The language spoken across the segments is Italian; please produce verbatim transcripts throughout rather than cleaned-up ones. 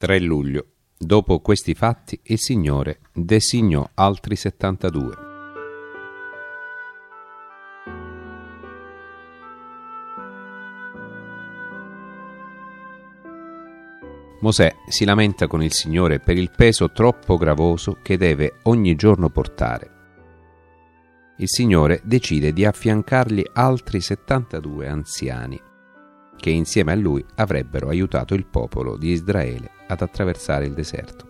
tre luglio. Dopo questi fatti il Signore designò altri settantadue. Mosè si lamenta con il Signore per il peso troppo gravoso che deve ogni giorno portare. Il Signore decide di affiancargli altri settantadue anziani, che insieme a lui avrebbero aiutato il popolo di Israele ad attraversare il deserto.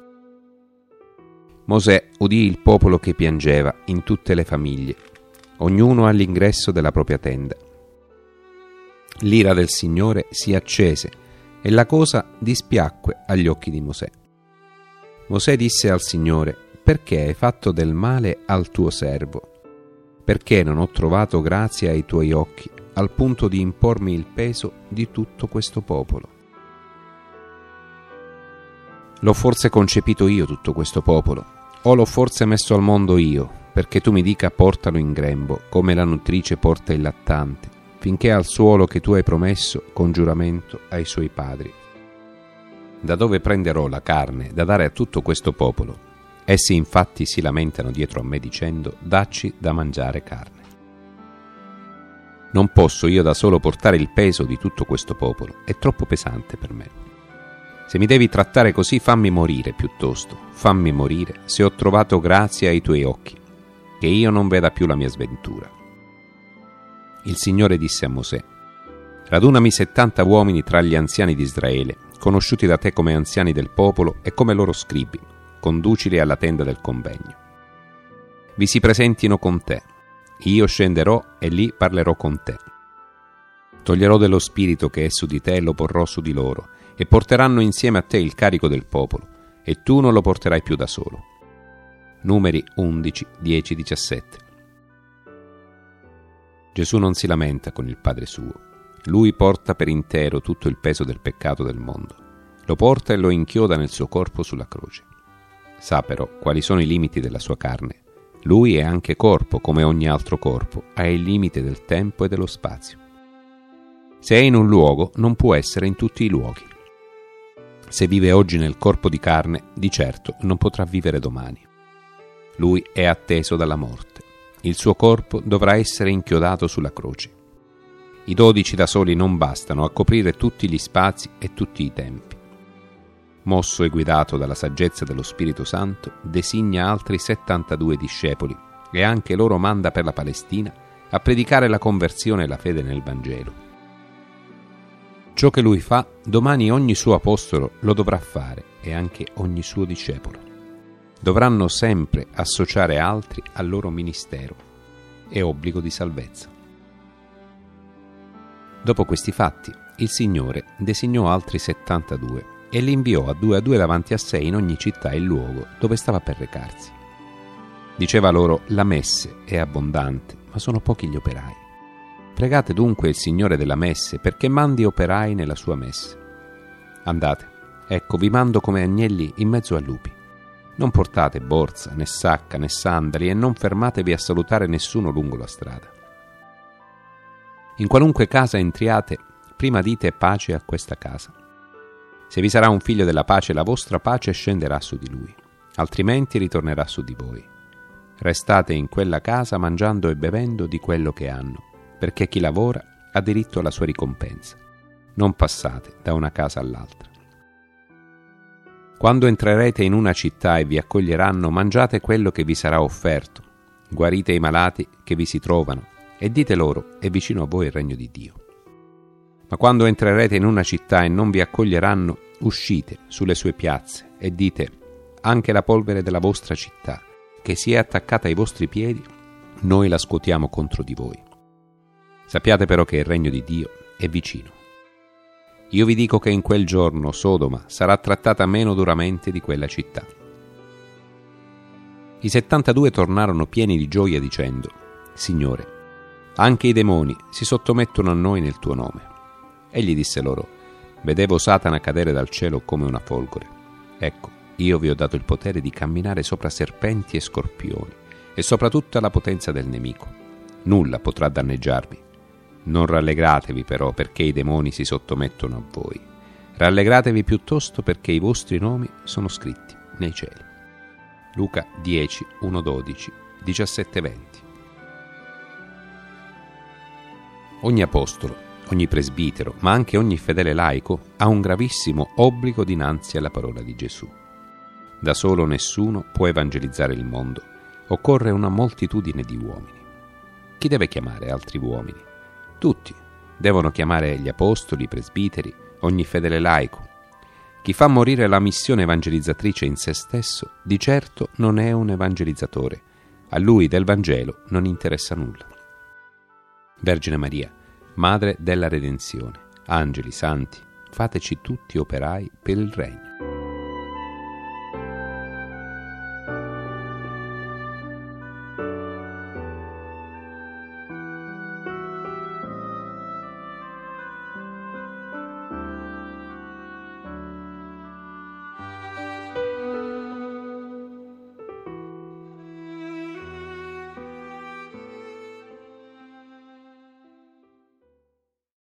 Mosè udì il popolo che piangeva in tutte le famiglie, ognuno all'ingresso della propria tenda. L'ira del Signore si accese e la cosa dispiacque agli occhi di Mosè. Mosè disse al Signore: «Perché hai fatto del male al tuo servo? Perché non ho trovato grazia ai tuoi occhi, al punto di impormi il peso di tutto questo popolo? L'ho forse concepito io tutto questo popolo, o l'ho forse messo al mondo io, perché tu mi dica portalo in grembo, come la nutrice porta il lattante, finché al suolo che tu hai promesso con giuramento ai suoi padri. Da dove prenderò la carne da dare a tutto questo popolo? Essi infatti si lamentano dietro a me dicendo: dacci da mangiare carne. Non posso io da solo portare il peso di tutto questo popolo, è troppo pesante per me. Se mi devi trattare così, fammi morire piuttosto, fammi morire se ho trovato grazia ai tuoi occhi, che io non veda più la mia sventura». Il Signore disse a Mosè: «Radunami settanta uomini tra gli anziani di Israele, conosciuti da te come anziani del popolo e come loro scribi, conducili alla tenda del convegno. Vi si presentino con te. Io scenderò e lì parlerò con te. Toglierò dello spirito che è su di te e lo porrò su di loro, e porteranno insieme a te il carico del popolo, e tu non lo porterai più da solo». Numeri undici, dieci, diciassette. Gesù non si lamenta con il Padre suo. Lui porta per intero tutto il peso del peccato del mondo. Lo porta e lo inchioda nel suo corpo sulla croce. Sa però quali sono i limiti della sua carne. Lui è anche corpo, come ogni altro corpo, ha il limite del tempo e dello spazio. Se è in un luogo, non può essere in tutti i luoghi. Se vive oggi nel corpo di carne, di certo non potrà vivere domani. Lui è atteso dalla morte. Il suo corpo dovrà essere inchiodato sulla croce. I dodici da soli non bastano a coprire tutti gli spazi e tutti i tempi. Mosso e guidato dalla saggezza dello Spirito Santo, designa altri settantadue discepoli e anche loro manda per la Palestina a predicare la conversione e la fede nel Vangelo. Ciò che lui fa, domani ogni suo apostolo lo dovrà fare e anche ogni suo discepolo. Dovranno sempre associare altri al loro ministero e obbligo di salvezza. Dopo questi fatti, il Signore designò altri settantadue e li inviò a due a due davanti a sé in ogni città e luogo dove stava per recarsi. Diceva loro: «La messe è abbondante, ma sono pochi gli operai. Pregate dunque il Signore della messe perché mandi operai nella sua messe. Andate, ecco vi mando come agnelli in mezzo a lupi. Non portate borsa, né sacca, né sandali e non fermatevi a salutare nessuno lungo la strada. In qualunque casa entriate, prima dite pace a questa casa. Se vi sarà un figlio della pace, la vostra pace scenderà su di lui, altrimenti ritornerà su di voi. Restate in quella casa mangiando e bevendo di quello che hanno, perché chi lavora ha diritto alla sua ricompensa. Non passate da una casa all'altra. Quando entrerete in una città e vi accoglieranno, mangiate quello che vi sarà offerto, guarite i malati che vi si trovano e dite loro: è vicino a voi il regno di Dio. Ma quando entrerete in una città e non vi accoglieranno, uscite sulle sue piazze e dite: anche la polvere della vostra città, che si è attaccata ai vostri piedi, noi la scuotiamo contro di voi. Sappiate però che il regno di Dio è vicino. Io vi dico che in quel giorno Sodoma sarà trattata meno duramente di quella città». I settantadue tornarono pieni di gioia dicendo: «Signore, anche i demoni si sottomettono a noi nel tuo nome». Egli disse loro: «Vedevo Satana cadere dal cielo come una folgore. Ecco, io vi ho dato il potere di camminare sopra serpenti e scorpioni e sopra tutta la potenza del nemico. Nulla potrà danneggiarvi. Non rallegratevi però perché i demoni si sottomettono a voi, Rallegratevi piuttosto perché i vostri nomi sono scritti nei cieli. Luca dieci, uno dodici, diciassette venti. Ogni apostolo, ogni presbitero, ma anche ogni fedele laico ha un gravissimo obbligo dinanzi alla parola di Gesù. Da solo nessuno può evangelizzare il mondo, occorre una moltitudine di uomini. Chi deve chiamare altri uomini? Tutti devono chiamare gli apostoli, i presbiteri, ogni fedele laico. Chi fa morire la missione evangelizzatrice in se stesso, di certo non è un evangelizzatore. A lui del Vangelo non interessa nulla. Vergine Maria, Madre della Redenzione, angeli santi, fateci tutti operai per il regno.